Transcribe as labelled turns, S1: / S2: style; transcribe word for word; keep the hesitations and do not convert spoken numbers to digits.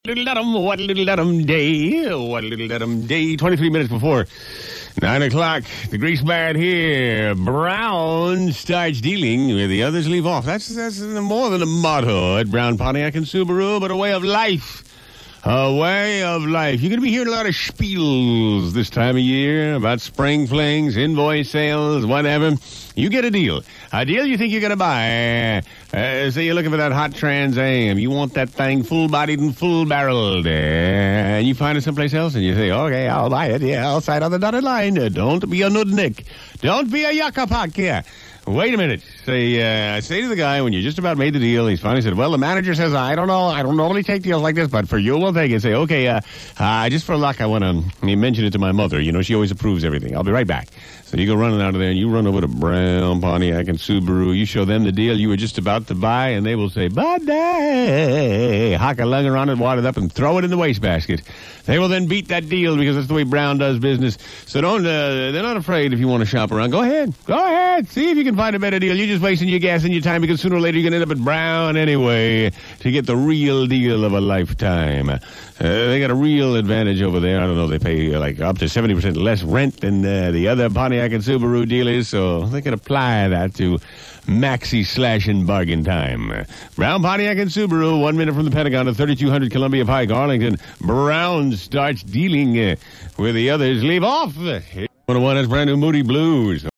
S1: Little Ludum, what a little Ludum day, what a little Ludum day. twenty-three minutes before nine o'clock, the grease man here. Brown starts dealing where the others leave off. That's, that's more than a motto at Brown, Pontiac, and Subaru, but a way of life. A way of life. You're going to be hearing a lot of spiels this time of year about spring flings, invoice sales, whatever. You get a deal. A deal you think you're going to buy. Uh, say you're looking for that hot Trans Am. You want that thing full-bodied and full-barreled. Uh, and you find it someplace else and you say, okay, I'll buy it. Yeah, I'll sign on the dotted line. Uh, don't be a nudnik. Don't be a yuccapak. Yeah. Wait a minute. Say, uh, say to the guy when you just about made the deal, he's finally said, well, the manager says, I don't know, I don't normally take deals like this, but for you, we'll take it. Say, okay, uh, uh, just for luck, I want to mention it to my mother. You know, she always approves everything. I'll be right back. So you go running out of there, and you run over to Brown, Pontiac, and Subaru. You show them the deal you were just about to buy, and they will say, buddy, hock a lung around it, wad it up, and throw it in the wastebasket. They will then beat that deal because that's the way Brown does business. So don't, uh, they're not afraid if you want to shop around. Go ahead. Go ahead. See if you can find a better deal. You're just wasting your gas and your time because sooner or later you're going to end up at Brown anyway to get the real deal of a lifetime. Uh, they got a real advantage over there. I don't know, they pay uh, like up to seventy percent less rent than uh, the other Pontiac and Subaru dealers, so they can apply that to maxi slash and bargain time. Brown, Pontiac, and Subaru, one minute from the Pentagon to thirty-two hundred Columbia Pike, Arlington. Brown starts dealing uh, where the others leave off. one oh one is brand new Moody Blues.